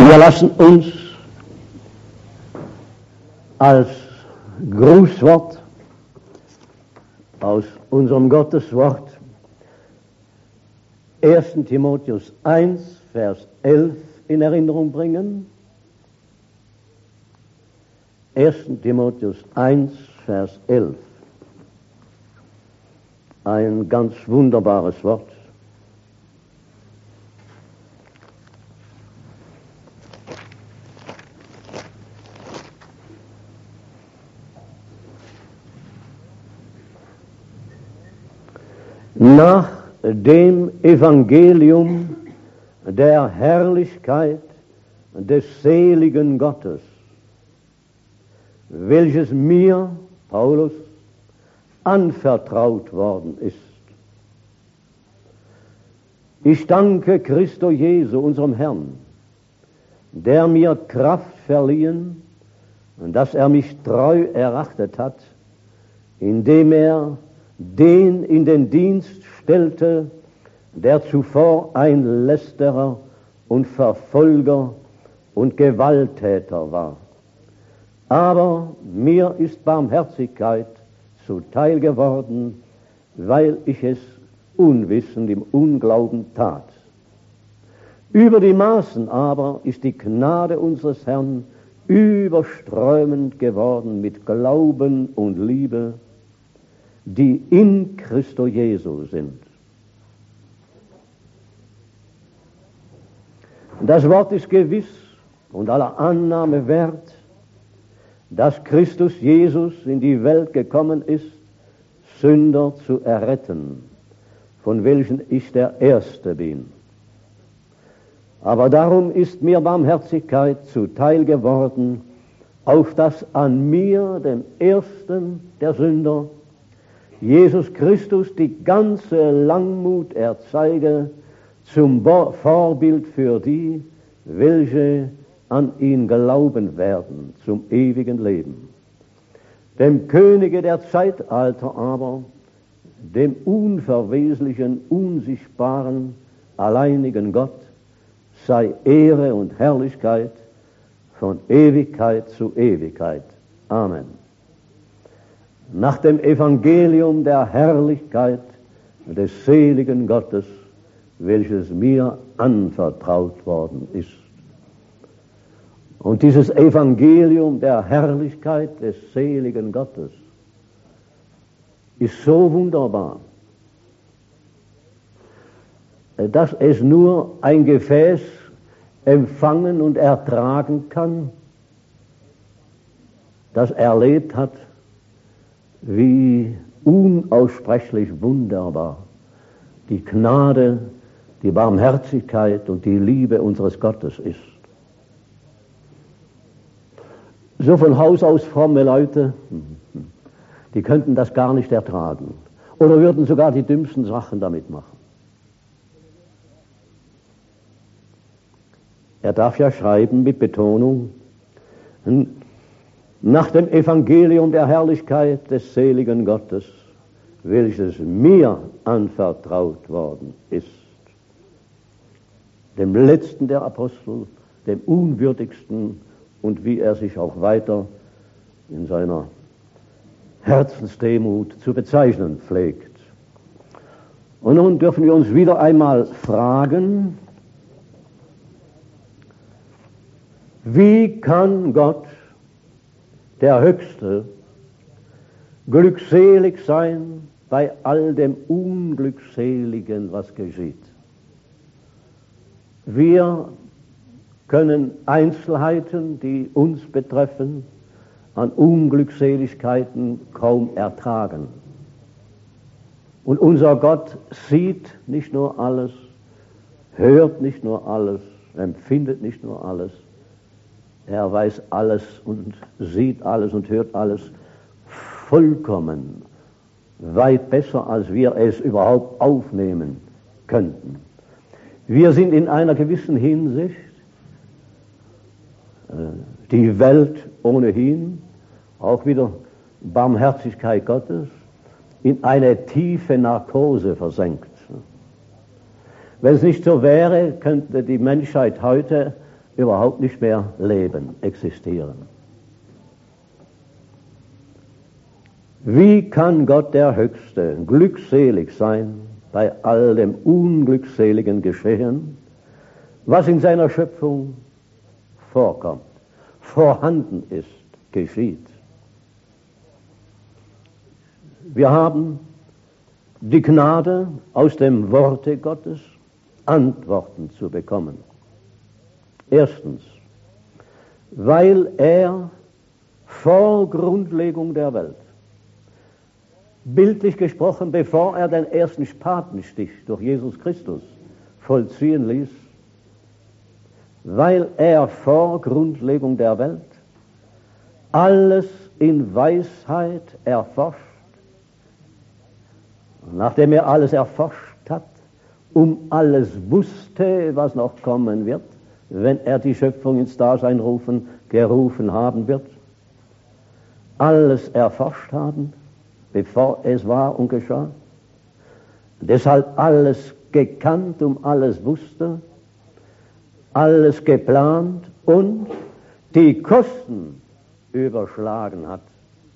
Wir lassen uns als Grußwort aus unserem Gotteswort 1. Timotheus 1, Vers 11 in Erinnerung bringen. 1. Timotheus 1, Vers 11. Ein ganz wunderbares Wort. Nach dem Evangelium der Herrlichkeit des seligen Gottes, welches mir, Paulus, anvertraut worden ist. Ich danke Christo Jesu, unserem Herrn, der mir Kraft verliehen, dass er mich treu erachtet hat, indem er den in den Dienst stellte, der zuvor ein Lästerer und Verfolger und Gewalttäter war. Aber mir ist Barmherzigkeit zuteil geworden, weil ich es unwissend im Unglauben tat. Über die Maßen aber ist die Gnade unseres Herrn überströmend geworden mit Glauben und Liebe, die in Christo Jesu sind. Das Wort ist gewiss und aller Annahme wert, dass Christus Jesus in die Welt gekommen ist, Sünder zu erretten, von welchen ich der Erste bin. Aber darum ist mir Barmherzigkeit zuteil geworden, auf dass an mir, dem Ersten der Sünder, Jesus Christus die ganze Langmut erzeige zum Vorbild für die, welche an ihn glauben werden, zum ewigen Leben. Dem Könige der Zeitalter aber, dem unverweslichen, unsichtbaren, alleinigen Gott, sei Ehre und Herrlichkeit von Ewigkeit zu Ewigkeit. Amen. Nach dem Evangelium der Herrlichkeit des seligen Gottes, welches mir anvertraut worden ist. Und dieses Evangelium der Herrlichkeit des seligen Gottes ist so wunderbar, dass es nur ein Gefäß empfangen und ertragen kann, das erlebt hat, wie unaussprechlich wunderbar die Gnade, die Barmherzigkeit und die Liebe unseres Gottes ist. So von Haus aus fromme Leute, die könnten das gar nicht ertragen oder würden sogar die dümmsten Sachen damit machen. Er darf ja schreiben mit Betonung, nach dem Evangelium der Herrlichkeit des seligen Gottes, welches mir anvertraut worden ist. Dem letzten der Apostel, dem unwürdigsten und wie er sich auch weiter in seiner Herzensdemut zu bezeichnen pflegt. Und nun dürfen wir uns wieder einmal fragen, wie kann Gott, der Höchste, glückselig sein bei all dem Unglückseligen, was geschieht? Wir können Einzelheiten, die uns betreffen, an Unglückseligkeiten kaum ertragen. Und unser Gott sieht nicht nur alles, hört nicht nur alles, empfindet nicht nur alles, er weiß alles und sieht alles und hört alles vollkommen, weit besser, als wir es überhaupt aufnehmen könnten. Wir sind in einer gewissen Hinsicht, die Welt ohnehin, auch wieder Barmherzigkeit Gottes, in eine tiefe Narkose versenkt. Wenn es nicht so wäre, könnte die Menschheit heute überhaupt nicht mehr leben, existieren. Wie kann Gott der Höchste glückselig sein bei all dem unglückseligen Geschehen, was in seiner Schöpfung vorkommt, vorhanden ist, geschieht? Wir haben die Gnade, aus dem Worte Gottes Antworten zu bekommen. Erstens, weil er vor Grundlegung der Welt, bildlich gesprochen, bevor er den ersten Spatenstich durch Jesus Christus vollziehen ließ, weil er vor Grundlegung der Welt alles in Weisheit erforscht, nachdem er alles erforscht hat, alles wusste, was noch kommen wird, wenn er die Schöpfung ins Dasein gerufen haben wird, alles erforscht haben, bevor es war und geschah, deshalb alles gekannt, alles wusste, alles geplant und die Kosten überschlagen hat.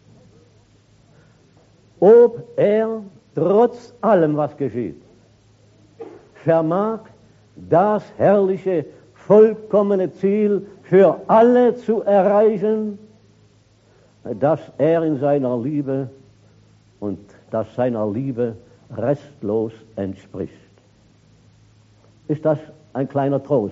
Ob er trotz allem, was geschieht, vermag, das herrliche, vollkommene Ziel für alle zu erreichen, das er in seiner Liebe und das seiner Liebe restlos entspricht. Ist das ein kleiner Trost?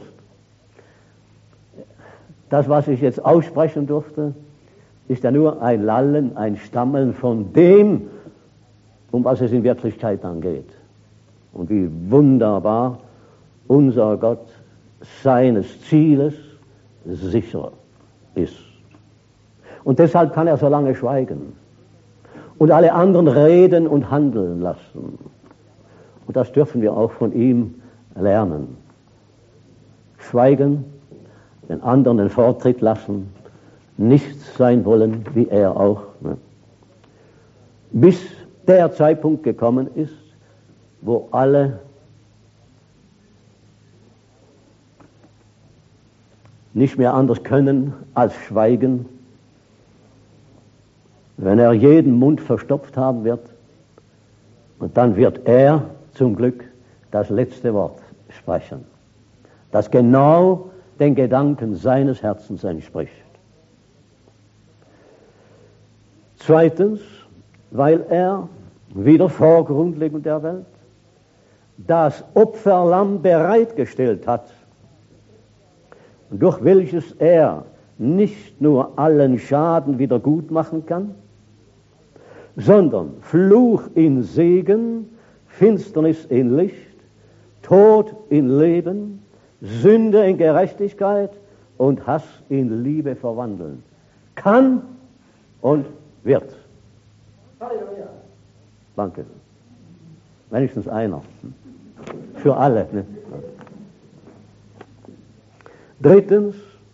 Das, was ich jetzt aussprechen durfte, ist ja nur ein Lallen, ein Stammeln von dem, um was es in Wirklichkeit angeht. Und wie wunderbar unser Gott seines Zieles sicher ist. Und deshalb kann er so lange schweigen und alle anderen reden und handeln lassen. Und das dürfen wir auch von ihm lernen. Schweigen, den anderen den Vortritt lassen, nichts sein wollen, wie er auch. Bis der Zeitpunkt gekommen ist, wo alle nicht mehr anders können als schweigen, wenn er jeden Mund verstopft haben wird, und dann wird er zum Glück das letzte Wort sprechen, das genau den Gedanken seines Herzens entspricht. Zweitens, weil er wieder vor Grundlegung der Welt das Opferlamm bereitgestellt hat, durch welches er nicht nur allen Schaden wieder gut machen kann, sondern Fluch in Segen, Finsternis in Licht, Tod in Leben, Sünde in Gerechtigkeit und Hass in Liebe verwandeln kann und wird. Halleluja. Danke. Wenigstens einer. Für alle. Ne? Drittens,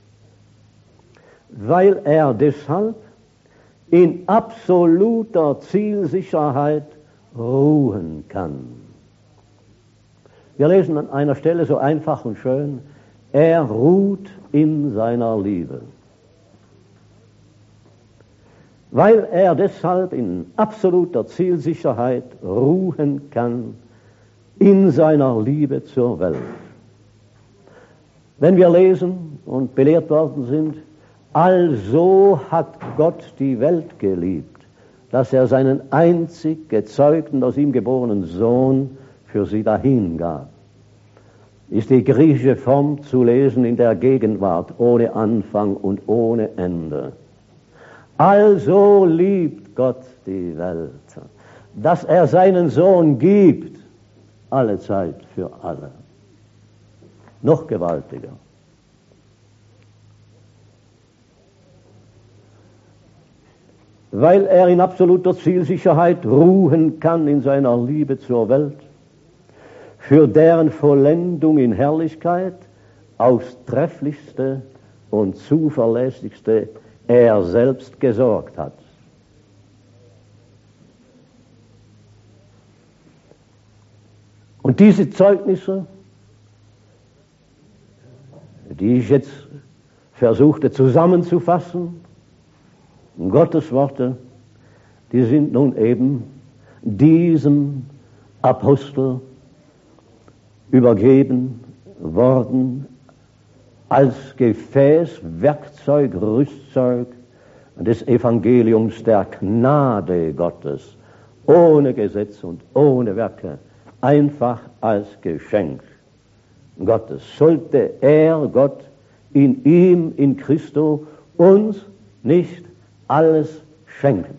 weil er deshalb in absoluter Zielsicherheit ruhen kann. Wir lesen an einer Stelle so einfach und schön, er ruht in seiner Liebe. Weil er deshalb in absoluter Zielsicherheit ruhen kann in seiner Liebe zur Welt. Wenn wir lesen und belehrt worden sind, also hat Gott die Welt geliebt, dass er seinen einzig gezeugten, aus ihm geborenen Sohn für sie dahingab, ist die griechische Form zu lesen in der Gegenwart, ohne Anfang und ohne Ende. Also liebt Gott die Welt, dass er seinen Sohn gibt, alle Zeit für alle. Noch gewaltiger. Weil er in absoluter Zielsicherheit ruhen kann in seiner Liebe zur Welt, für deren Vollendung in Herrlichkeit aufs Trefflichste und Zuverlässigste er selbst gesorgt hat. Und diese Zeugnisse, die ich jetzt versuchte zusammenzufassen, Gottes Worte, die sind nun eben diesem Apostel übergeben worden als Gefäß, Werkzeug, Rüstzeug des Evangeliums der Gnade Gottes, ohne Gesetz und ohne Werke, einfach als Geschenk Gottes. Sollte er, Gott, in ihm, in Christo, uns nicht alles schenken?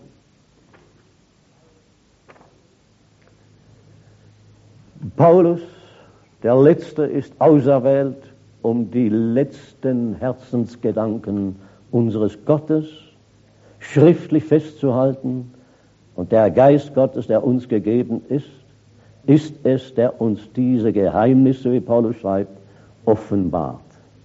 Paulus, der Letzte, ist auserwählt, um die letzten Herzensgedanken unseres Gottes schriftlich festzuhalten. Und der Geist Gottes, der uns gegeben ist es, der uns diese Geheimnisse, wie Paulus schreibt, offenbart.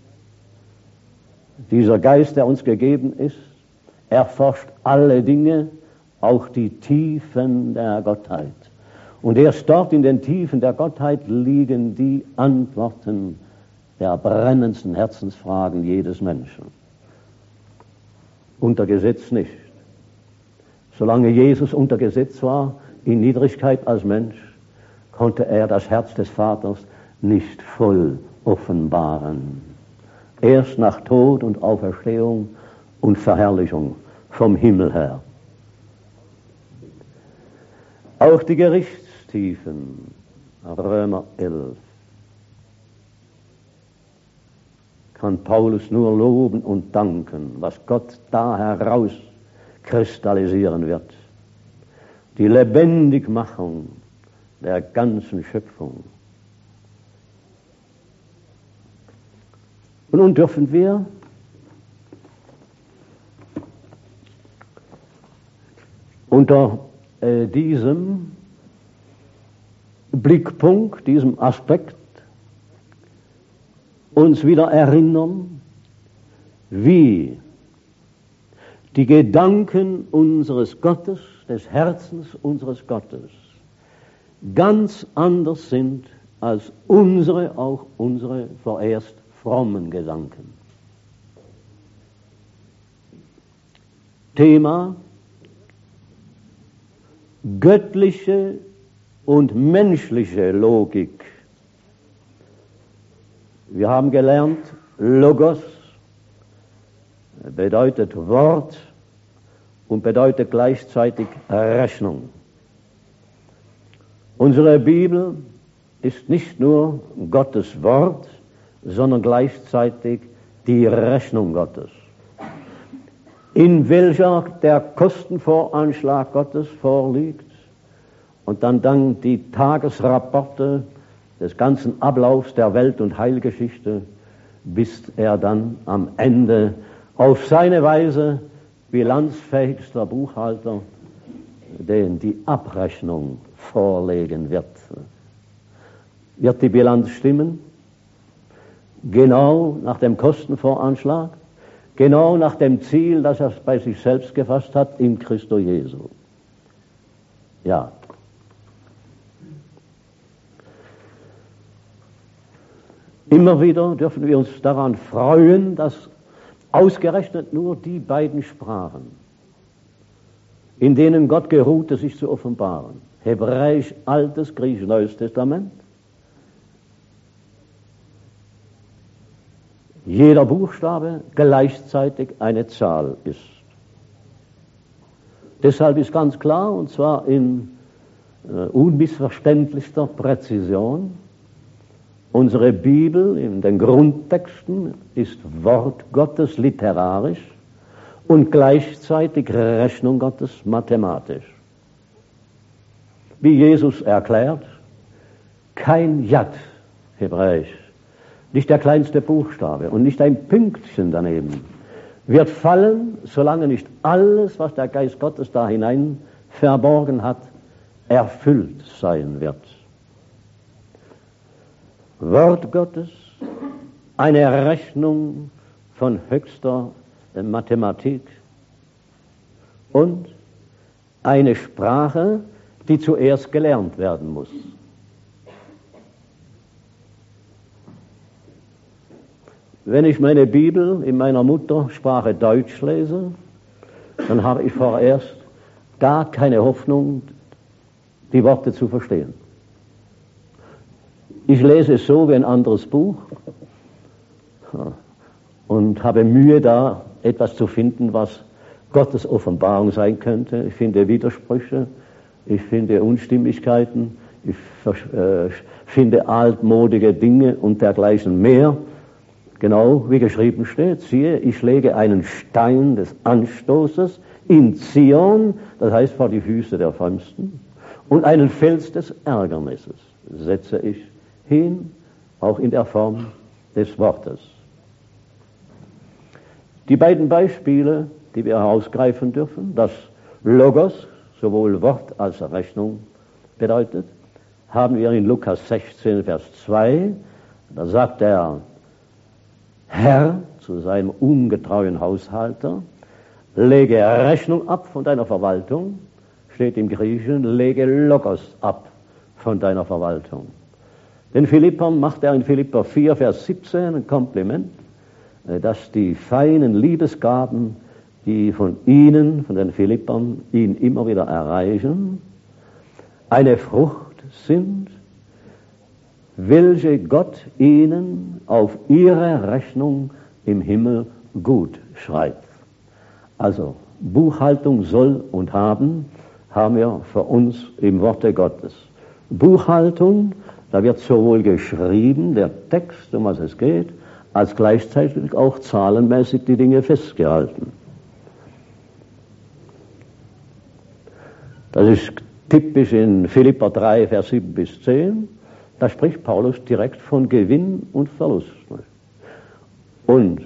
Dieser Geist, der uns gegeben ist, erforscht alle Dinge, auch die Tiefen der Gottheit. Und erst dort in den Tiefen der Gottheit liegen die Antworten der brennendsten Herzensfragen jedes Menschen. Unter Gesetz nicht. Solange Jesus unter Gesetz war, in Niedrigkeit als Mensch, konnte er das Herz des Vaters nicht voll offenbaren. Erst nach Tod und Auferstehung und Verherrlichung vom Himmel her. Auch die Gerichtstiefen, Römer 11, kann Paulus nur loben und danken, was Gott da herauskristallisieren wird. Die Lebendigmachung der ganzen Schöpfung. Und nun dürfen wir unter diesem Blickpunkt, diesem Aspekt uns wieder erinnern, wie die Gedanken unseres Gottes, des Herzens unseres Gottes, ganz anders sind als auch unsere vorerst frommen Gedanken. Thema: göttliche und menschliche Logik. Wir haben gelernt, Logos bedeutet Wort und bedeutet gleichzeitig Rechnung. Unsere Bibel ist nicht nur Gottes Wort, sondern gleichzeitig die Rechnung Gottes, in welcher der Kostenvoranschlag Gottes vorliegt und dann die Tagesrapporte des ganzen Ablaufs der Welt- und Heilgeschichte, bis er dann am Ende auf seine Weise bilanzfähigster Buchhalter den die Abrechnung vorlegen wird. Wird die Bilanz stimmen? Genau nach dem Kostenvoranschlag? Genau nach dem Ziel, das er bei sich selbst gefasst hat, in Christo Jesu? Ja. Immer wieder dürfen wir uns daran freuen, dass ausgerechnet nur die beiden Sprachen, in denen Gott geruhte, sich zu offenbaren, Hebräisch, Altes, Griechisch, Neues Testament, jeder Buchstabe gleichzeitig eine Zahl ist. Deshalb ist ganz klar, und zwar in unmissverständlichster Präzision, unsere Bibel in den Grundtexten ist Wort Gottes literarisch und gleichzeitig Rechnung Gottes mathematisch. Wie Jesus erklärt, kein Yad, Hebräisch, nicht der kleinste Buchstabe und nicht ein Pünktchen daneben, wird fallen, solange nicht alles, was der Geist Gottes da hinein verborgen hat, erfüllt sein wird. Wort Gottes, eine Rechnung von höchster Mathematik und eine Sprache, die zuerst gelernt werden muss. Wenn ich meine Bibel in meiner Muttersprache Deutsch lese, dann habe ich vorerst gar keine Hoffnung, die Worte zu verstehen. Ich lese es so wie ein anderes Buch und habe Mühe, da etwas zu finden, was Gottes Offenbarung sein könnte. Ich finde Widersprüche, ich finde Unstimmigkeiten, ich finde altmodige Dinge und dergleichen mehr. Genau wie geschrieben steht, siehe, ich lege einen Stein des Anstoßes in Zion, das heißt vor die Füße der Frömmsten, und einen Fels des Ärgernisses setze ich hin, auch in der Form des Wortes. Die beiden Beispiele, die wir herausgreifen dürfen, das Logos, sowohl Wort als Rechnung bedeutet, haben wir in Lukas 16, Vers 2. Da sagt der Herr zu seinem ungetreuen Haushalter, lege Rechnung ab von deiner Verwaltung, steht im Griechischen, lege Logos ab von deiner Verwaltung. Den Philippern macht er in Philipper 4, Vers 17 ein Kompliment, dass die feinen Liebesgaben, die von ihnen, von den Philippern, ihn immer wieder erreichen, eine Frucht sind, welche Gott ihnen auf ihre Rechnung im Himmel gut schreibt. Also Buchhaltung soll und haben wir für uns im Worte Gottes. Buchhaltung, da wird sowohl geschrieben, der Text, um was es geht, als gleichzeitig auch zahlenmäßig die Dinge festgehalten. Das ist typisch in Philipper 3, Vers 7 bis 10. Da spricht Paulus direkt von Gewinn und Verlust. Und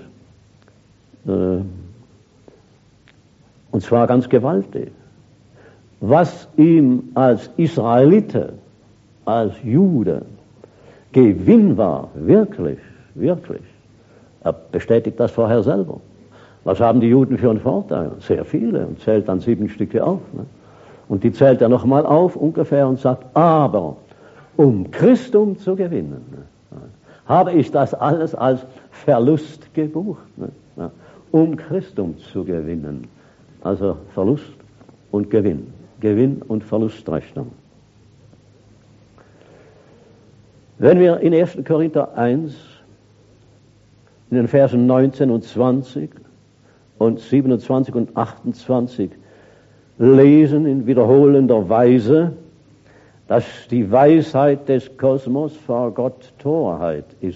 zwar ganz gewaltig. Was ihm als Israelite, als Jude Gewinn war, wirklich, er bestätigt das vorher selber. Was haben die Juden für einen Vorteil? Sehr viele, und zählt dann 7 Stücke auf. Ne? Und die zählt er nochmal auf ungefähr und sagt, aber um Christum zu gewinnen, habe ich das alles als Verlust gebucht. Um Christum zu gewinnen. Also Verlust und Gewinn. Gewinn und Verlustrechnung. Wenn wir in 1. Korinther 1 in den Versen 19 und 20 und 27 und 28 lesen in wiederholender Weise, dass die Weisheit des Kosmos vor Gott Torheit ist.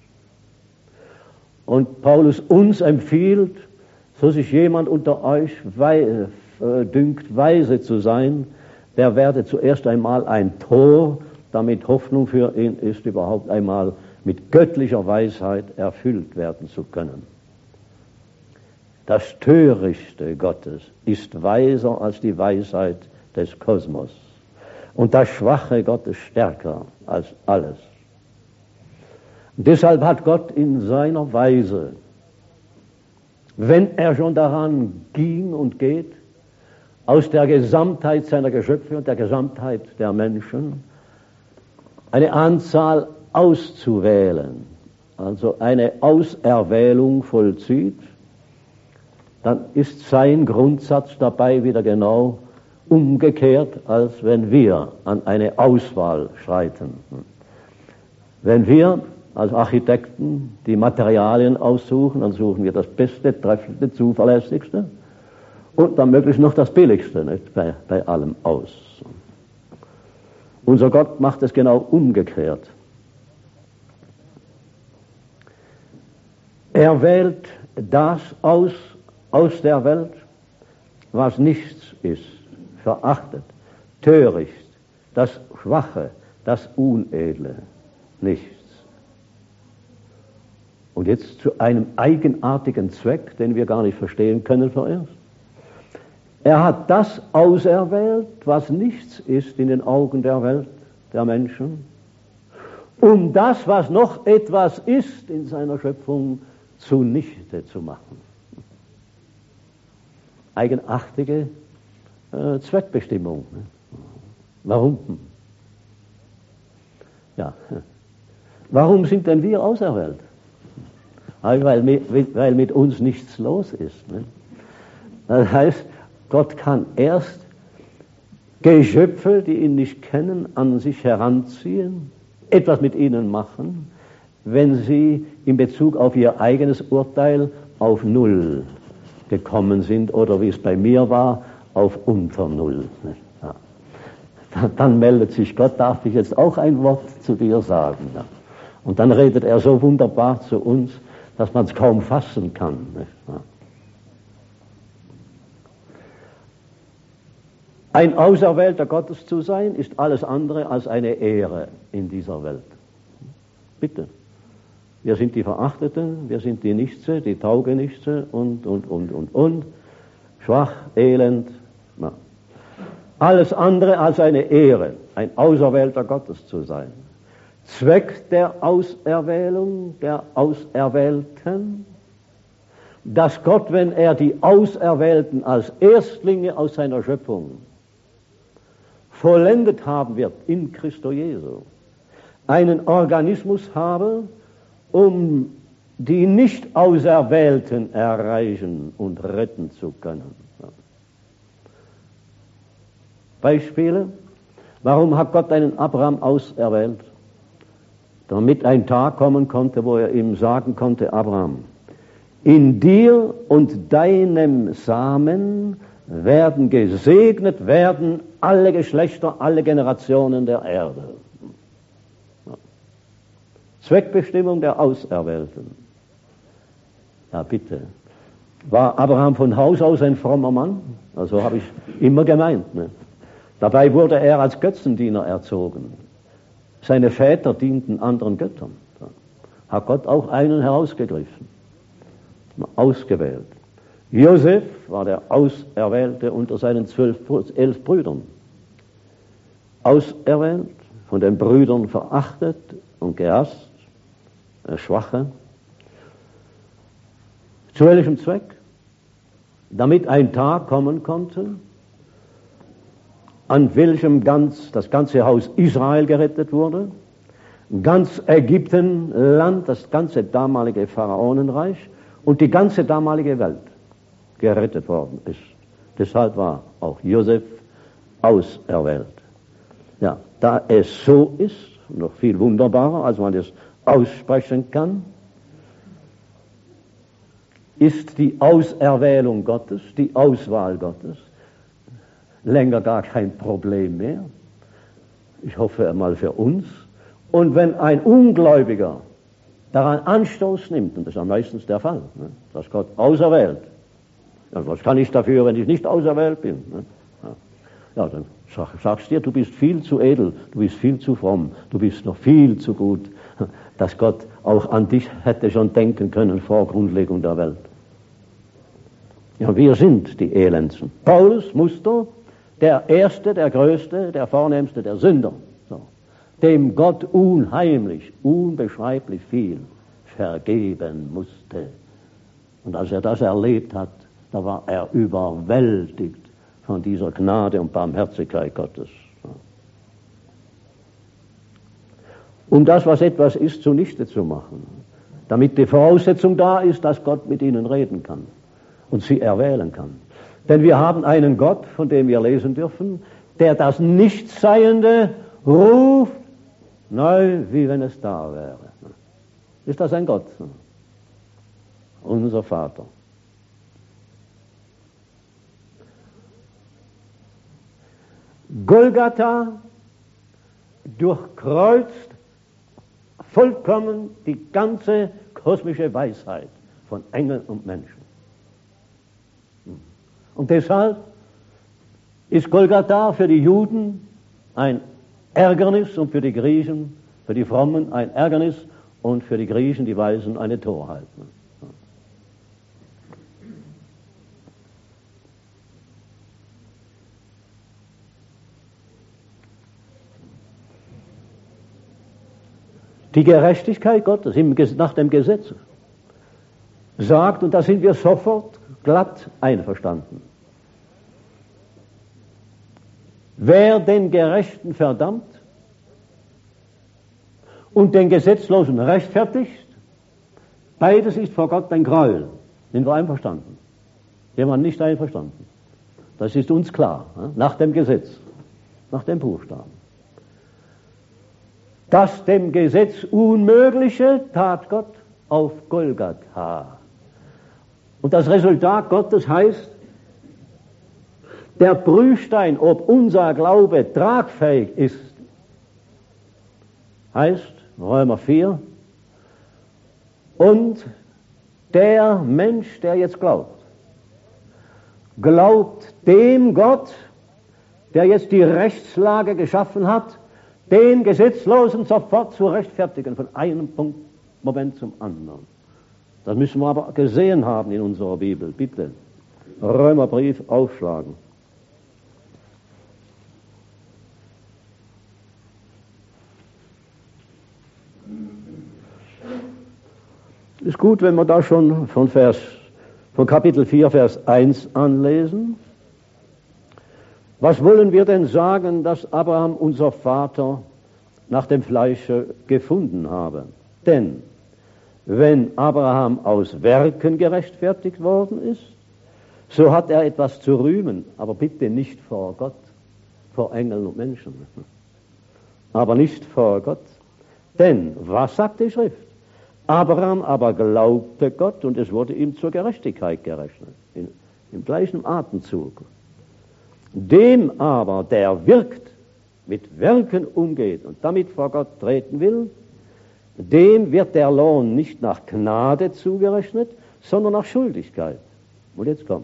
Und Paulus uns empfiehlt, so sich jemand unter euch dünkt, weise zu sein, der werde zuerst einmal ein Tor, damit Hoffnung für ihn ist, überhaupt einmal mit göttlicher Weisheit erfüllt werden zu können. Das Törichte Gottes ist weiser als die Weisheit des Kosmos. Und das Schwache Gottes stärker als alles. Deshalb hat Gott in seiner Weise, wenn er schon daran ging und geht, aus der Gesamtheit seiner Geschöpfe und der Gesamtheit der Menschen eine Anzahl auszuwählen, also eine Auserwählung vollzieht, dann ist sein Grundsatz dabei wieder genau umgekehrt, als wenn wir an eine Auswahl schreiten. Wenn wir als Architekten die Materialien aussuchen, dann suchen wir das Beste, Treffendste, Zuverlässigste und dann möglichst noch das Billigste, nicht, bei allem aus. Unser Gott macht es genau umgekehrt. Er wählt das aus der Welt, was nichts ist, verachtet, töricht, das Schwache, das Unedle, nichts. Und jetzt zu einem eigenartigen Zweck, den wir gar nicht verstehen können vorerst. Er hat das auserwählt, was nichts ist in den Augen der Welt, der Menschen, um das, was noch etwas ist in seiner Schöpfung, zunichte zu machen. Eigenartige Zweckbestimmung. Warum? Ja. Warum sind denn wir auserwählt? weil mit uns nichts los ist. Ne? Das heißt, Gott kann erst Geschöpfe, die ihn nicht kennen, an sich heranziehen, etwas mit ihnen machen, wenn sie in Bezug auf ihr eigenes Urteil auf Null gekommen sind oder wie es bei mir war, auf unter Null. Ja. Dann meldet sich Gott, darf ich jetzt auch ein Wort zu dir sagen? Ja. Und dann redet er so wunderbar zu uns, dass man es kaum fassen kann. Ja. Ein Auserwählter Gottes zu sein, ist alles andere als eine Ehre in dieser Welt. Bitte. Wir sind die Verachteten, wir sind die Nichtse, die Taugenichtse und. Schwach, elend. Na. Alles andere als eine Ehre, ein Auserwählter Gottes zu sein. Zweck der Auserwählung, der Auserwählten, dass Gott, wenn er die Auserwählten als Erstlinge aus seiner Schöpfung vollendet haben wird in Christo Jesu, einen Organismus habe, um die Nicht-Auserwählten erreichen und retten zu können. Beispiele. Warum hat Gott einen Abraham auserwählt? Damit ein Tag kommen konnte, wo er ihm sagen konnte, Abraham, in dir und deinem Samen werden gesegnet werden alle Geschlechter, alle Generationen der Erde. Zweckbestimmung der Auserwählten. Ja, bitte. War Abraham von Haus aus ein frommer Mann? Also habe ich immer gemeint. Ne? Dabei wurde er als Götzendiener erzogen. Seine Väter dienten anderen Göttern. Hat Gott auch einen herausgegriffen, ausgewählt. Josef war der Auserwählte unter seinen 11 Brüdern. Auserwählt, von den Brüdern verachtet und gehasst, Schwache. Zu welchem Zweck? Damit ein Tag kommen konnte, an welchem das ganze Haus Israel gerettet wurde, ganz Ägyptenland, das ganze damalige Pharaonenreich und die ganze damalige Welt gerettet worden ist. Deshalb war auch Josef auserwählt. Ja, da es so ist, noch viel wunderbarer, als man es aussprechen kann, ist die Auserwählung Gottes, die Auswahl Gottes, länger gar kein Problem mehr. Ich hoffe einmal für uns. Und wenn ein Ungläubiger daran Anstoß nimmt, und das ist ja meistens der Fall, ne, dass Gott auserwählt, ja, was kann ich dafür, wenn ich nicht auserwählt bin? Ne? Ja, dann sagst dir, du bist viel zu edel, du bist viel zu fromm, du bist noch viel zu gut, dass Gott auch an dich hätte schon denken können vor Grundlegung der Welt. Ja, wir sind die Elendsten. Paulus Muster, der Erste, der Größte, der Vornehmste, der Sünder, so, dem Gott unheimlich, unbeschreiblich viel vergeben musste. Und als er das erlebt hat, da war er überwältigt von dieser Gnade und Barmherzigkeit Gottes. Um das, was etwas ist, zunichte zu machen, damit die Voraussetzung da ist, dass Gott mit ihnen reden kann und sie erwählen kann. Denn wir haben einen Gott, von dem wir lesen dürfen, der das Nichtseiende ruft, neu, wie wenn es da wäre. Ist das ein Gott? Unser Vater. Golgatha durchkreuzt vollkommen die ganze kosmische Weisheit von Engeln und Menschen. Und deshalb ist Golgatha für die Juden ein Ärgernis und für die Griechen, für die Frommen ein Ärgernis und für die Griechen, die Weisen, eine Torheit. Die Gerechtigkeit Gottes nach dem Gesetz sagt, und da sind wir sofort glatt einverstanden, wer den Gerechten verdammt und den Gesetzlosen rechtfertigt, Beides ist vor Gott ein Gräuel. Sind wir einverstanden? Jemand nicht einverstanden? Das ist uns klar, nach dem Gesetz, nach dem Buchstaben. Das dem Gesetz Unmögliche tat Gott auf Golgatha. Und das Resultat Gottes heißt, der Prüfstein, ob unser Glaube tragfähig ist, heißt Römer 4, und der Mensch, der jetzt glaubt dem Gott, der jetzt die Rechtslage geschaffen hat, den Gesetzlosen sofort zu rechtfertigen, von einem Moment zum anderen. Das müssen wir aber gesehen haben in unserer Bibel. Bitte, Römerbrief aufschlagen. Ist gut, wenn wir da schon von Kapitel 4, Vers 1 anlesen. Was wollen wir denn sagen, dass Abraham, unser Vater, nach dem Fleische gefunden habe? Denn wenn Abraham aus Werken gerechtfertigt worden ist, so hat er etwas zu rühmen, aber bitte nicht vor Gott, vor Engeln und Menschen, aber nicht vor Gott. Denn, was sagt die Schrift? Abraham aber glaubte Gott und es wurde ihm zur Gerechtigkeit gerechnet, im gleichen Atemzug. Dem aber, der wirkt, mit Werken umgeht und damit vor Gott treten will, dem wird der Lohn nicht nach Gnade zugerechnet, sondern nach Schuldigkeit. Und jetzt kommt.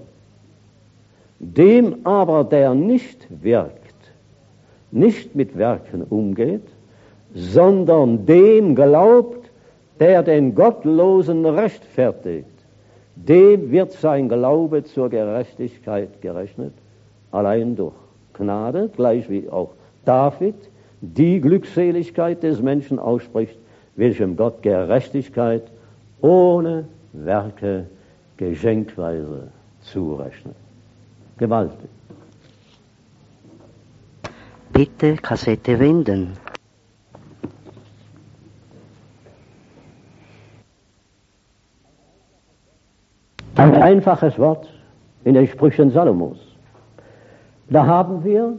Dem aber, der nicht wirkt, nicht mit Werken umgeht, sondern dem glaubt, der den Gottlosen rechtfertigt, dem wird sein Glaube zur Gerechtigkeit gerechnet, allein durch Gnade, gleich wie auch David die Glückseligkeit des Menschen ausspricht, welchem Gott Gerechtigkeit ohne Werke geschenkweise zurechnet. Gewaltig. Bitte Kassette wenden. Ein einfaches Wort in den Sprüchen Salomos. Da haben wir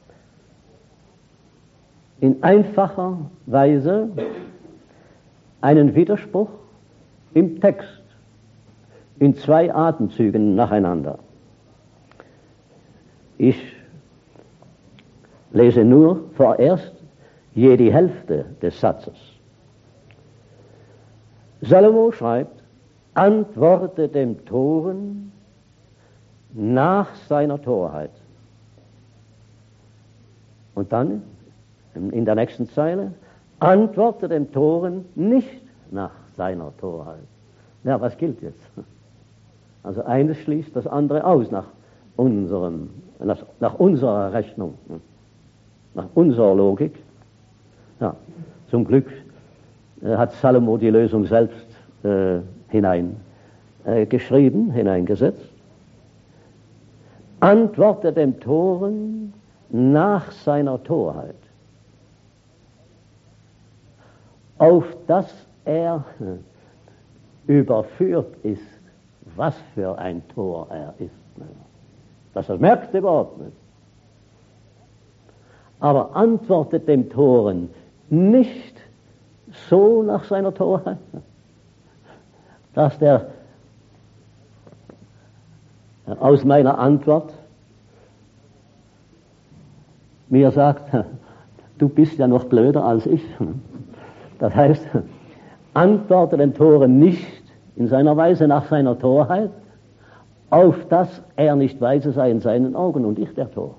in einfacher Weise einen Widerspruch im Text, in zwei Atemzügen nacheinander. Ich lese nur vorerst je die Hälfte des Satzes. Salomo schreibt, antworte dem Toren nach seiner Torheit. Und dann in der nächsten Zeile, antworte dem Toren nicht nach seiner Torheit. Ja, was gilt jetzt? Also eines schließt das andere aus nach unserer Rechnung, nach unserer Logik. Ja, zum Glück hat Salomo die Lösung selbst hineingesetzt. Antworte dem Toren nach seiner Torheit, auf dass er überführt ist, was für ein Tor er ist. Dass er merkt überhaupt nicht. Aber antwortet dem Toren nicht so nach seiner Torheit, dass der aus meiner Antwort mir sagt, du bist ja noch blöder als ich. Das heißt, antworte dem Toren nicht in seiner Weise nach seiner Torheit, auf dass er nicht weise sei in seinen Augen und ich der Tor.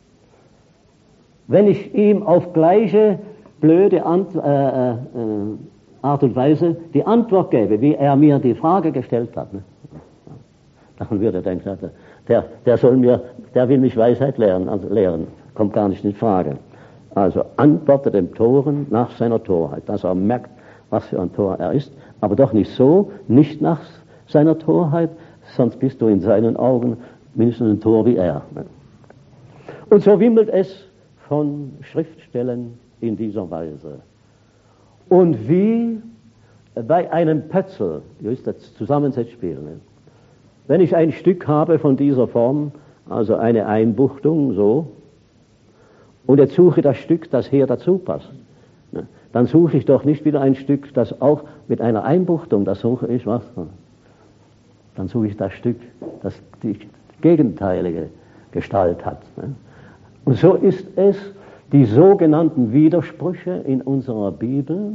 Wenn ich ihm auf gleiche blöde Art und Weise die Antwort gebe, wie er mir die Frage gestellt hat, dann würde er denken, der will mich Weisheit lehren, kommt gar nicht in Frage. Also antworte dem Toren nach seiner Torheit, dass er merkt, was für ein Tor er ist, aber doch nicht so, nicht nach seiner Torheit, sonst bist du in seinen Augen mindestens ein Tor wie er. Und so wimmelt es von Schriftstellen in dieser Weise. Und wie bei einem Pötzel, das ist das Zusammensetzspiel, ne? Wenn ich ein Stück habe von dieser Form, also eine Einbuchtung, so, und jetzt suche das Stück, das hier dazu passt, ne? Dann suche ich doch nicht wieder ein Stück, das auch mit einer Einbuchtung, das suche ich was. Dann suche ich das Stück, das die gegenteilige Gestalt hat. Ne? Und so ist es, die sogenannten Widersprüche in unserer Bibel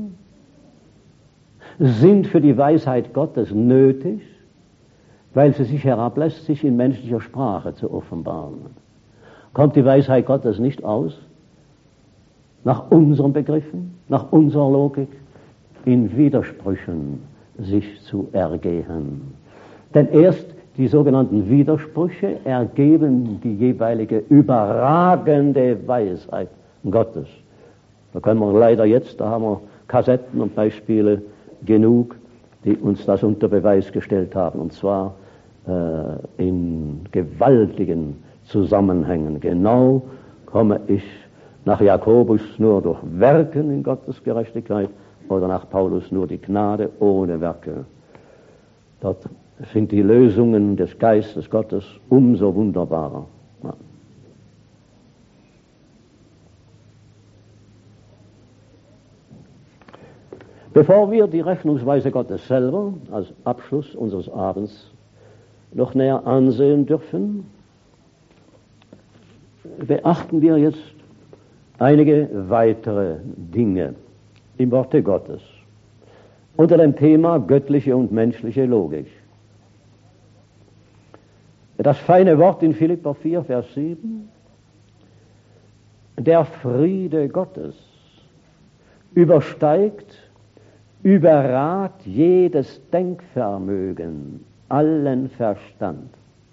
sind für die Weisheit Gottes nötig, weil sie sich herablässt, sich in menschlicher Sprache zu offenbaren. Kommt die Weisheit Gottes nicht aus, nach unseren Begriffen, nach unserer Logik, in Widersprüchen sich zu ergehen. Denn erst die sogenannten Widersprüche ergeben die jeweilige überragende Weisheit Gottes. Da können wir leider jetzt, da haben wir Kassetten und Beispiele genug, die uns das unter Beweis gestellt haben, und zwar in gewaltigen Zusammenhängen. Genau komme ich nach Jakobus nur durch Werken in Gottes Gerechtigkeit oder nach Paulus nur die Gnade ohne Werke. Dort sind die Lösungen des Geistes Gottes umso wunderbarer. Ja. Bevor wir die Rechnungsweise Gottes selber als Abschluss unseres Abends noch näher ansehen dürfen, beachten wir jetzt einige weitere Dinge im Worte Gottes unter dem Thema göttliche und menschliche Logik. Das feine Wort in Philipper 4, Vers 7, der Friede Gottes überragt jedes Denkvermögen, allen Verstand.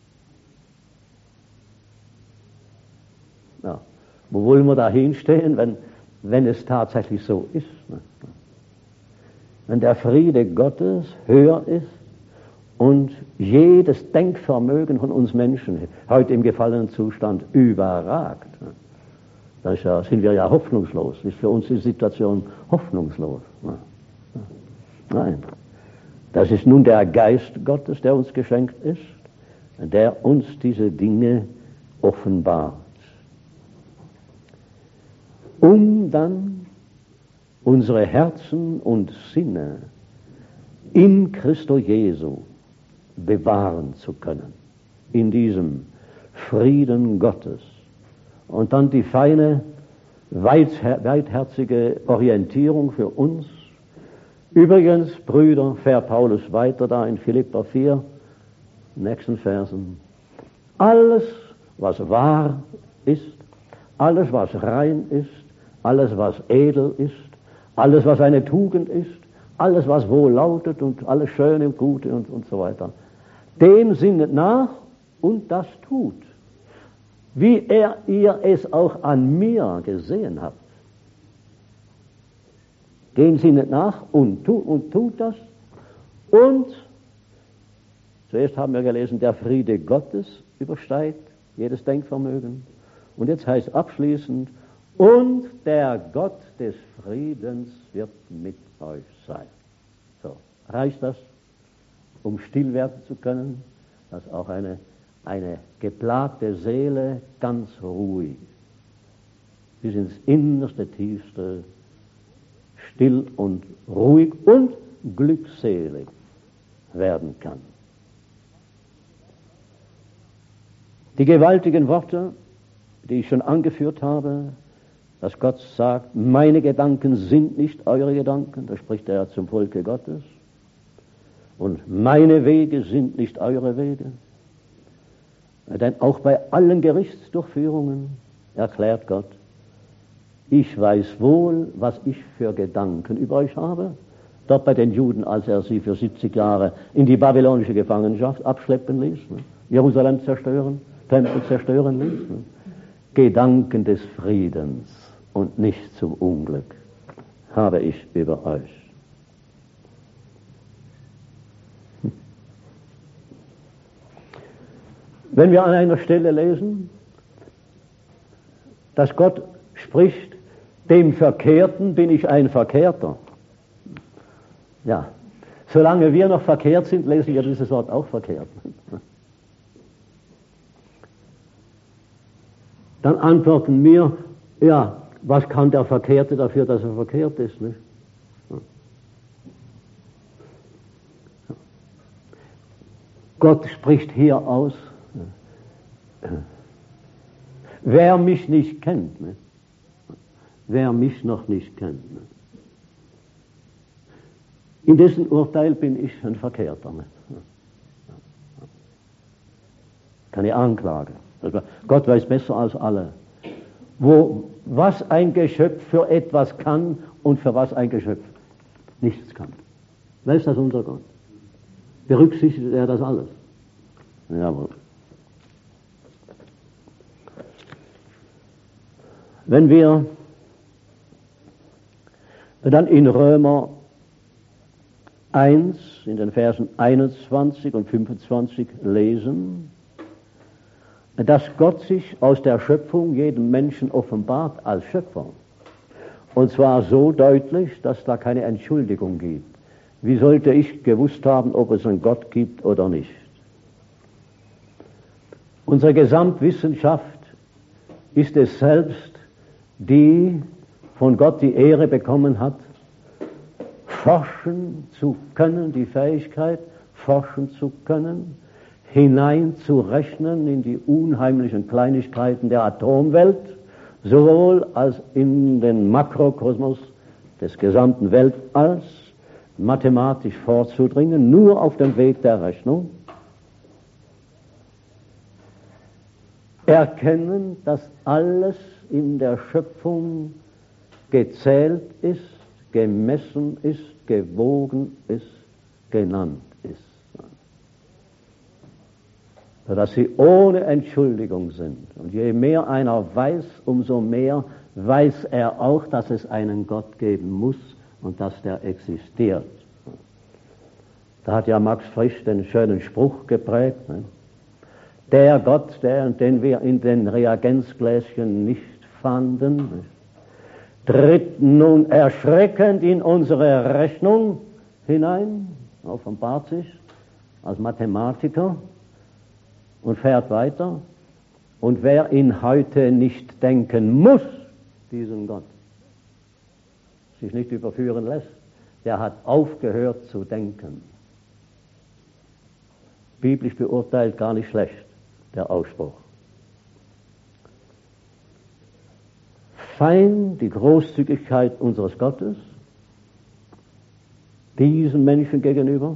Ja, wo wollen wir da hinstehen, wenn es tatsächlich so ist? Wenn der Friede Gottes höher ist und jedes Denkvermögen von uns Menschen heute im gefallenen Zustand überragt, dann sind wir ja hoffnungslos. Ist für uns die Situation hoffnungslos. Nein, das ist nun der Geist Gottes, der uns geschenkt ist, der uns diese Dinge offenbart, um dann unsere Herzen und Sinne in Christo Jesu bewahren zu können, in diesem Frieden Gottes. Und dann die feine, weitherzige Orientierung für uns. Übrigens, Brüder, fährt Paulus weiter da in Philipper 4, nächsten Versen. Alles, was wahr ist, alles, was rein ist, alles, was edel ist, alles, was eine Tugend ist, alles, was wohl lautet und alles Schöne und Gute und so weiter, dem sinnet nach und das tut, wie ihr es auch an mir gesehen habt. Dem sinnet nach und tut das. Und zuerst haben wir gelesen, der Friede Gottes übersteigt jedes Denkvermögen. Und jetzt heißt abschließend, und der Gott des Friedens wird mit euch sein. So, reicht das, um still werden zu können, dass auch eine geplagte Seele ganz ruhig, bis ins innerste, tiefste, still und ruhig und glückselig werden kann. Die gewaltigen Worte, die ich schon angeführt habe, dass Gott sagt, meine Gedanken sind nicht eure Gedanken, da spricht er zum Volke Gottes, und meine Wege sind nicht eure Wege. Denn auch bei allen Gerichtsdurchführungen erklärt Gott, ich weiß wohl, was ich für Gedanken über euch habe. Dort bei den Juden, als er sie für 70 Jahre in die babylonische Gefangenschaft abschleppen ließ, Jerusalem zerstören, Tempel zerstören ließ. Gedanken des Friedens und nicht zum Unglück habe ich über euch. Wenn wir an einer Stelle lesen, dass Gott spricht, dem Verkehrten bin ich ein Verkehrter, Ja, solange wir noch verkehrt sind, lesen wir dieses Wort auch verkehrt. Dann antworten wir, ja, was kann der Verkehrte dafür, dass er verkehrt ist, nicht? Gott spricht hier aus, wer mich nicht kennt, ne? Wer mich noch nicht kennt, ne? In dessen Urteil bin ich ein Verkehrter. Ne? Keine Anklage. Gott weiß besser als alle, was ein Geschöpf für etwas kann und für was ein Geschöpf nichts kann. Weiß das unser Gott? Berücksichtigt er das alles? Jawohl. Wenn wir dann in Römer 1, in den Versen 21 und 25 lesen, dass Gott sich aus der Schöpfung jedem Menschen offenbart als Schöpfer. Und zwar so deutlich, dass da keine Entschuldigung gibt. Wie sollte ich gewusst haben, ob es einen Gott gibt oder nicht? Unsere Gesamtwissenschaft ist es selbst, die von Gott die Ehre bekommen hat, forschen zu können, die Fähigkeit, forschen zu können, hineinzurechnen in die unheimlichen Kleinigkeiten der Atomwelt, sowohl als in den Makrokosmos des gesamten Weltalls, mathematisch vorzudringen, nur auf dem Weg der Rechnung, erkennen, dass alles in der Schöpfung gezählt ist, gemessen ist, gewogen ist, genannt ist. Sodass sie ohne Entschuldigung sind. Und je mehr einer weiß, umso mehr weiß er auch, dass es einen Gott geben muss und dass der existiert. Da hat ja Max Frisch den schönen Spruch geprägt, ne? Der Gott, den wir in den Reagenzgläschen nicht fanden, ne? Tritt nun erschreckend in unsere Rechnung hinein, offenbart sich als Mathematiker und fährt weiter. Und wer ihn heute nicht denken muss, diesen Gott, sich nicht überführen lässt, der hat aufgehört zu denken. Biblisch beurteilt gar nicht schlecht, der Ausspruch. Fein die Großzügigkeit unseres Gottes diesen Menschen gegenüber.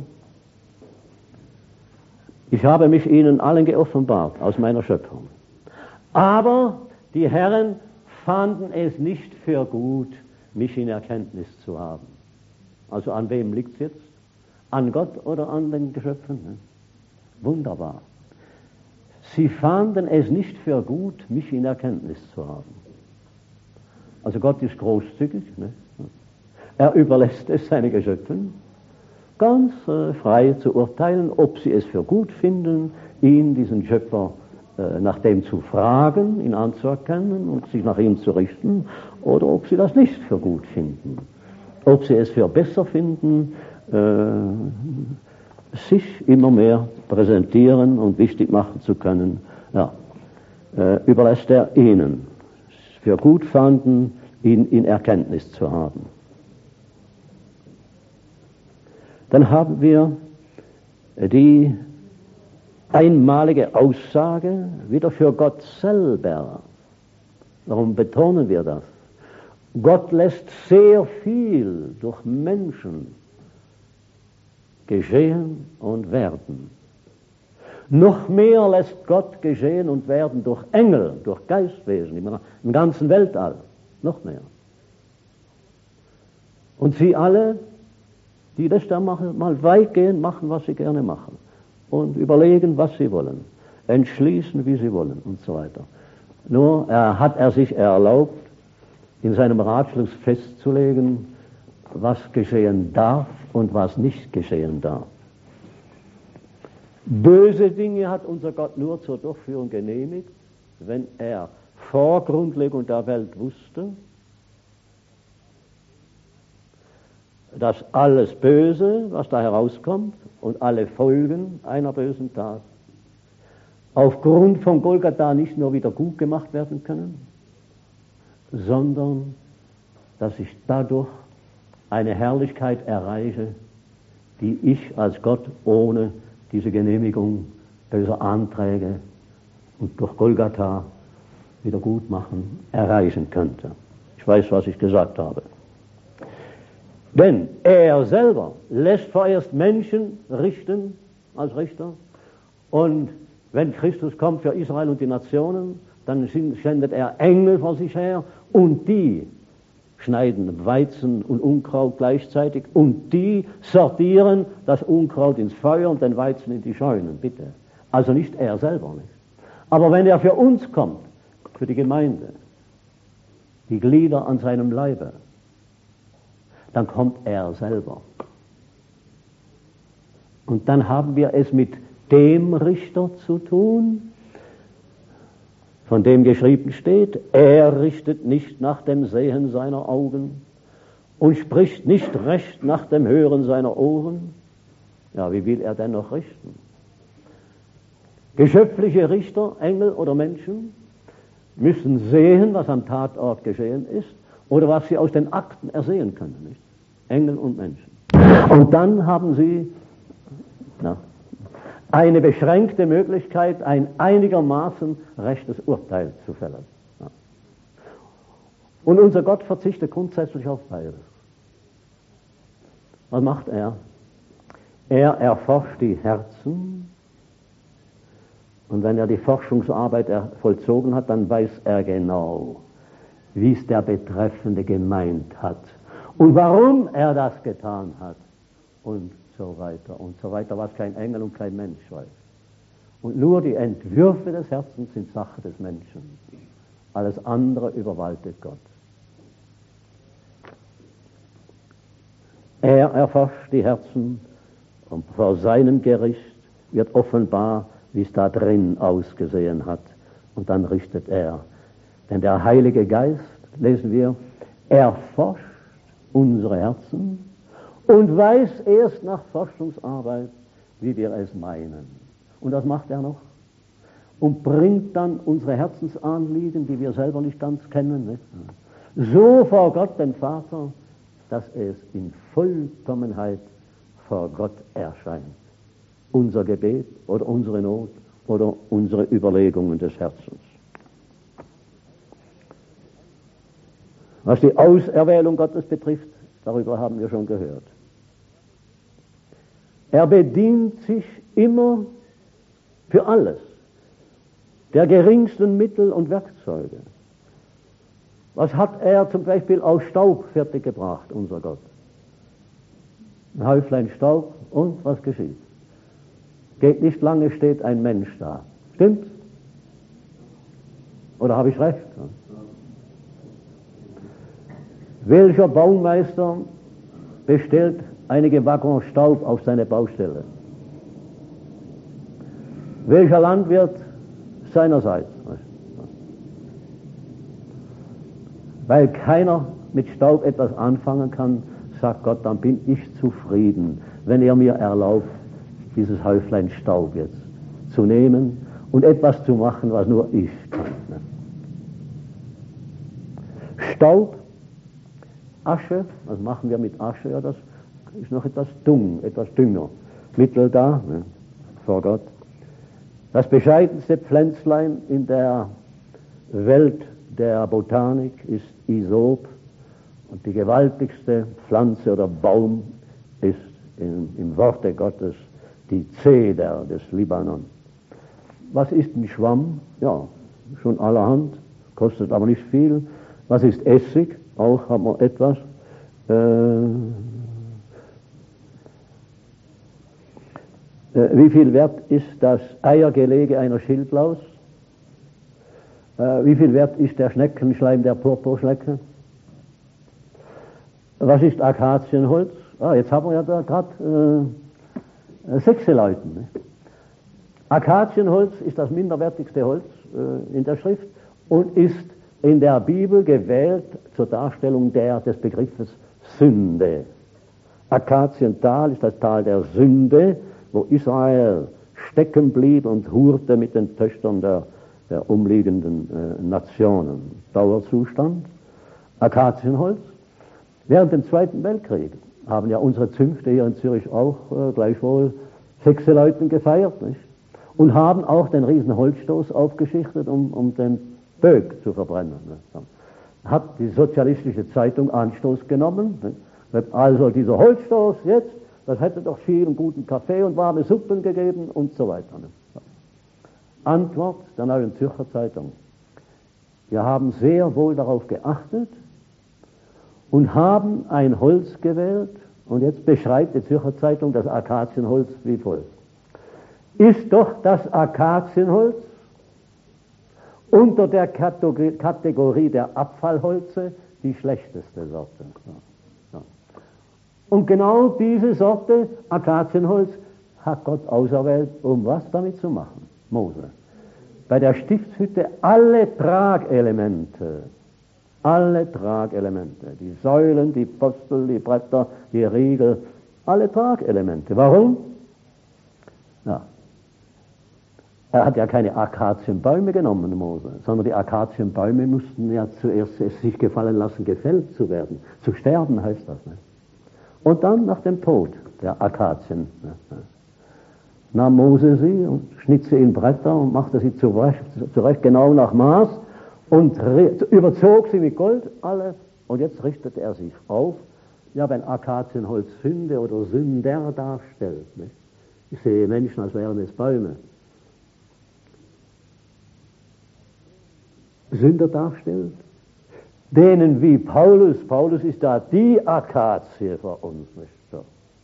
Ich habe mich ihnen allen geoffenbart aus meiner Schöpfung. Aber die Herren fanden es nicht für gut, mich in Erkenntnis zu haben. Also an wem liegt es jetzt? An Gott oder an den Geschöpfen? Wunderbar. Sie fanden es nicht für gut, mich in Erkenntnis zu haben. Also Gott ist großzügig. Ne? Er überlässt es seinen Geschöpfen, ganz frei zu urteilen, ob sie es für gut finden, ihn, diesen Schöpfer, nach dem zu fragen, ihn anzuerkennen und sich nach ihm zu richten, oder ob sie das nicht für gut finden. Ob sie es für besser finden, sich immer mehr präsentieren und wichtig machen zu können, ja, überlässt er ihnen. Für gut fanden, ihn in Erkenntnis zu haben. Dann haben wir die einmalige Aussage wieder für Gott selber. Warum betonen wir das? Gott lässt sehr viel durch Menschen geschehen und werden. Noch mehr lässt Gott geschehen und werden durch Engel, durch Geistwesen im ganzen Weltall. Noch mehr. Und sie alle, die das da machen, mal weitgehend machen, was sie gerne machen. Und überlegen, was sie wollen. Entschließen, wie sie wollen und so weiter. Nur hat er sich erlaubt, in seinem Ratschluss festzulegen, was geschehen darf und was nicht geschehen darf. Böse Dinge hat unser Gott nur zur Durchführung genehmigt, wenn er vor Grundlegung der Welt wusste, dass alles Böse, was da herauskommt, und alle Folgen einer bösen Tat aufgrund von Golgatha nicht nur wieder gut gemacht werden können, sondern dass ich dadurch eine Herrlichkeit erreiche, die ich als Gott ohne diese Genehmigung böser Anträge und durch Golgatha wieder gut machen erreichen könnte. Ich weiß, was ich gesagt habe. Denn er selber lässt vorerst Menschen richten als Richter, und wenn Christus kommt für Israel und die Nationen, dann sendet er Engel vor sich her, und die schneiden Weizen und Unkraut gleichzeitig, und die sortieren das Unkraut ins Feuer und den Weizen in die Scheunen, bitte. Also nicht er selber nicht. Aber wenn er für uns kommt, für die Gemeinde, die Glieder an seinem Leibe, dann kommt er selber. Und dann haben wir es mit dem Richter zu tun, von dem geschrieben steht, er richtet nicht nach dem Sehen seiner Augen und spricht nicht recht nach dem Hören seiner Ohren. Ja, wie will er denn noch richten? Geschöpfliche Richter, Engel oder Menschen, müssen sehen, was am Tatort geschehen ist oder was sie aus den Akten ersehen können, nicht? Engel und Menschen. Und dann haben sie eine beschränkte Möglichkeit, ein einigermaßen rechtes Urteil zu fällen. Ja. Und unser Gott verzichtet grundsätzlich auf beides. Was macht er? Er erforscht die Herzen, und wenn er die Forschungsarbeit vollzogen hat, dann weiß er genau, wie es der Betreffende gemeint hat und warum er das getan hat und so weiter, was kein Engel und kein Mensch weiß. Und nur die Entwürfe des Herzens sind Sache des Menschen. Alles andere überwaltet Gott. Er erforscht die Herzen, und vor seinem Gericht wird offenbar, wie es da drin ausgesehen hat. Und dann richtet er. Denn der Heilige Geist, lesen wir, erforscht unsere Herzen und weiß erst nach Forschungsarbeit, wie wir es meinen. Und das macht er noch. Und bringt dann unsere Herzensanliegen, die wir selber nicht ganz kennen, nicht? So vor Gott, den Vater, dass es in Vollkommenheit vor Gott erscheint. Unser Gebet oder unsere Not oder unsere Überlegungen des Herzens. Was die Auserwählung Gottes betrifft, darüber haben wir schon gehört. Er bedient sich immer für alles der geringsten Mittel und Werkzeuge. Was hat er zum Beispiel aus Staub fertiggebracht, unser Gott? Ein Häuflein Staub, und was geschieht? Geht nicht lange, steht ein Mensch da. Stimmt's? Oder habe ich recht? Welcher Baumeister bestellt einige Waggons Staub auf seine Baustelle? Welcher Landwirt seinerseits? Weil keiner mit Staub etwas anfangen kann, sagt Gott, dann bin ich zufrieden, wenn er mir erlaubt, dieses Häuflein Staub jetzt zu nehmen und etwas zu machen, was nur ich kann. Staub, Asche, was machen wir mit Asche? Ja, das ist noch etwas Dünger. Mittel da, vor Gott. Das bescheidenste Pflänzlein in der Welt der Botanik ist Isop, und die gewaltigste Pflanze oder Baum ist im Worte Gottes die Zeder des Libanon. Was ist ein Schwamm? Ja, schon allerhand, kostet aber nicht viel. Was ist Essig? Auch haben wir etwas. Wie viel wert ist das Eiergelege einer Schildlaus? Wie viel wert ist der Schneckenschleim der Purpurschnecke? Was ist Akazienholz? Jetzt haben wir ja da gerade 6 Leuten. Ne? Akazienholz ist das minderwertigste Holz in der Schrift und ist in der Bibel gewählt zur Darstellung des Begriffes Sünde. Akaziental ist das Tal der Sünde, wo Israel stecken blieb und hurte mit den Töchtern der umliegenden Nationen. Dauerzustand. Akazienholz. Während dem Zweiten Weltkrieg haben ja unsere Zünfte hier in Zürich auch gleichwohl Sechseleuten gefeiert, nicht? Und haben auch den riesen Holzstoß aufgeschichtet, um den Böck zu verbrennen. Nicht? Hat die sozialistische Zeitung Anstoß genommen. Nicht? Also dieser Holzstoß jetzt, das hätte doch vielen guten Kaffee und warme Suppen gegeben und so weiter. Nicht? Antwort der Neuen Zürcher Zeitung. Wir haben sehr wohl darauf geachtet und haben ein Holz gewählt, und jetzt beschreibt die Zürcher Zeitung das Akazienholz wie folgt. Ist doch das Akazienholz unter der Kategorie der Abfallholze die schlechteste Sorte. Ja. Und genau diese Sorte Akazienholz hat Gott auserwählt, um was damit zu machen? Mose. Bei der Stiftshütte alle Tragelemente, die Säulen, die Postel, die Bretter, die Riegel, alle Tragelemente. Warum? Ja. Er hat ja keine Akazienbäume genommen, Mose, sondern die Akazienbäume mussten ja zuerst es sich gefallen lassen, gefällt zu werden. Zu sterben heißt das, nicht? Und dann nach dem Tod der Akazien nahm Mose sie und schnitt sie in Bretter und machte sie zurecht genau nach Maß und überzog sie mit Gold alle. Und jetzt richtete er sich auf, ja, wenn Akazienholz Sünde oder Sünder darstellt. Nicht? Ich sehe Menschen, als wären es Bäume. Sünder darstellt, denen wie Paulus ist da die Akazie für uns, nicht so.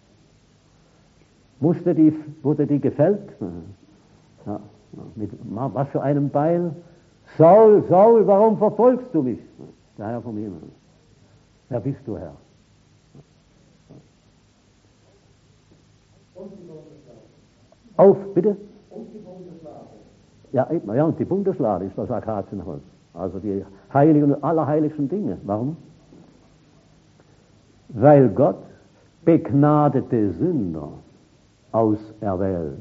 Wurde die gefällt? Ja, mit was für einem Beil? Saul, Saul, warum verfolgst du mich? Der Herr vom Himmel. Wer bist du, Herr? Auf, bitte? Und die Bundeslade. Ja, eben, ja, und die Bundeslade ist das Akazienholz. Also die heiligen und allerheiligsten Dinge. Warum? Weil Gott begnadete Sünder auserwählt.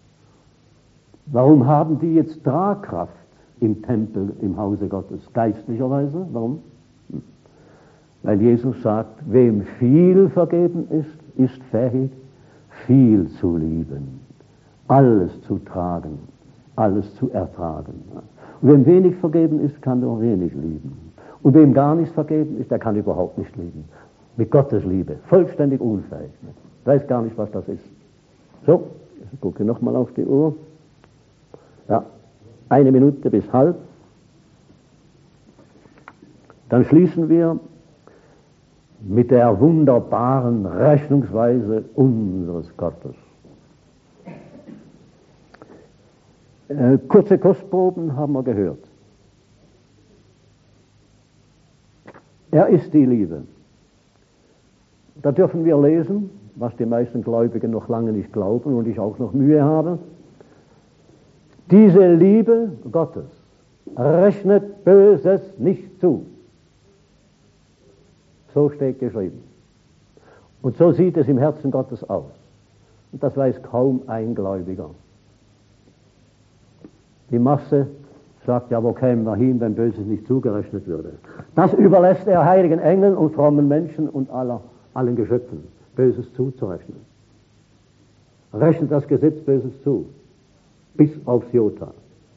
Warum haben die jetzt Tragkraft im Tempel, im Hause Gottes? Geistlicherweise? Warum? Weil Jesus sagt, wem viel vergeben ist fähig, viel zu lieben, alles zu tragen, alles zu ertragen. Und wem wenig vergeben ist, kann nur wenig lieben. Und wem gar nichts vergeben ist, der kann überhaupt nicht lieben. Mit Gottes Liebe, vollständig unfähig. Weiß gar nicht, was das ist. So, ich gucke nochmal auf die Uhr. Ja, 1 Minute bis halb. Dann schließen wir mit der wunderbaren Rechnungsweise unseres Gottes. Kurze Kostproben haben wir gehört. Er ist die Liebe. Da dürfen wir lesen, was die meisten Gläubigen noch lange nicht glauben und ich auch noch Mühe habe. Diese Liebe Gottes rechnet Böses nicht zu. So steht geschrieben. Und so sieht es im Herzen Gottes aus. Und das weiß kaum ein Gläubiger. Die Masse sagt, ja, wo kämen wir hin, wenn Böses nicht zugerechnet würde? Das überlässt er heiligen Engeln und frommen Menschen und allen Geschöpfen, Böses zuzurechnen. Rechnet das Gesetz Böses zu, bis aufs Jota.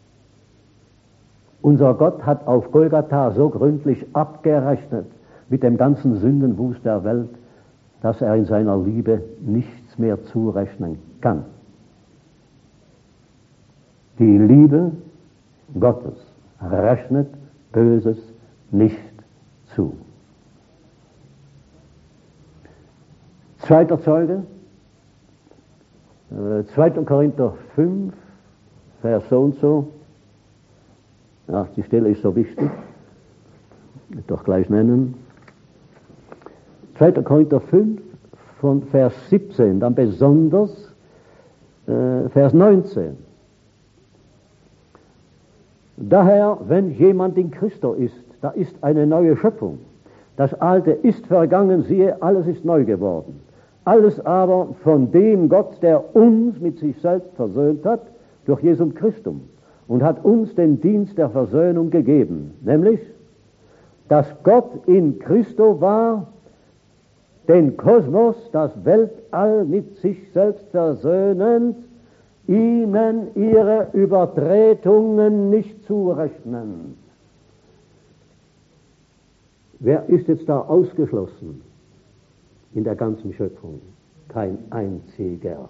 Unser Gott hat auf Golgatha so gründlich abgerechnet mit dem ganzen Sündenwust der Welt, dass er in seiner Liebe nichts mehr zurechnen kann. Die Liebe Gottes rechnet Böses nicht zu. Zweiter Zeuge, 2. Korinther 5, Vers so und so. Ja, die Stelle ist so wichtig. Ich will doch gleich nennen. 2. Korinther 5, von Vers 17, dann besonders Vers 19. Daher, wenn jemand in Christo ist, da ist eine neue Schöpfung. Das Alte ist vergangen, siehe, alles ist neu geworden. Alles aber von dem Gott, der uns mit sich selbst versöhnt hat, durch Jesum Christum, und hat uns den Dienst der Versöhnung gegeben, nämlich, dass Gott in Christo war, den Kosmos, das Weltall mit sich selbst versöhnend, ihnen ihre Übertretungen nicht zurechnend. Wer ist jetzt da ausgeschlossen in der ganzen Schöpfung? Kein einziger.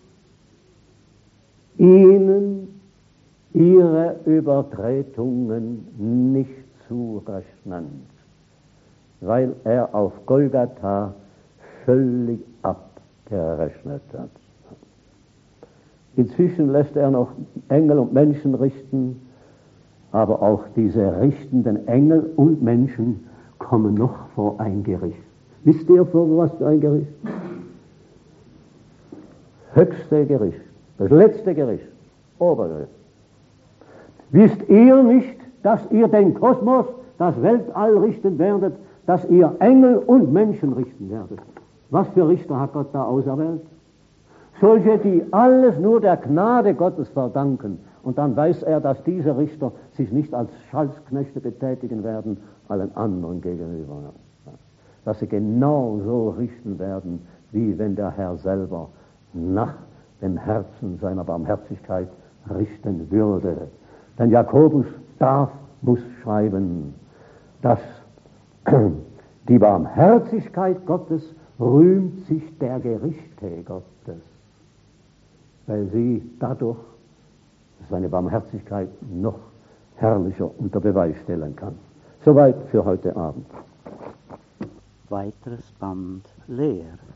Ihnen ihre Übertretungen nicht zurechnend, weil er auf Golgatha völlig abgerechnet hat. Inzwischen lässt er noch Engel und Menschen richten, aber auch diese richtenden Engel und Menschen kommen noch vor ein Gericht. Wisst ihr, vor was für ein Gericht? Höchste Gericht, das letzte Gericht, Obergericht. Wisst ihr nicht, dass ihr den Kosmos, das Weltall richten werdet, dass ihr Engel und Menschen richten werdet? Was für Richter hat Gott da auserwählt? Solche, die alles nur der Gnade Gottes verdanken. Und dann weiß er, dass diese Richter sich nicht als Schalksknechte betätigen werden, allen anderen gegenüber. Dass sie genau so richten werden, wie wenn der Herr selber nach dem Herzen seiner Barmherzigkeit richten würde. Denn Jakobus muss schreiben, dass die Barmherzigkeit Gottes rühmt sich der Gerichte Gottes, weil sie dadurch seine Barmherzigkeit noch herrlicher unter Beweis stellen kann. Soweit für heute Abend. Weiteres Band leer.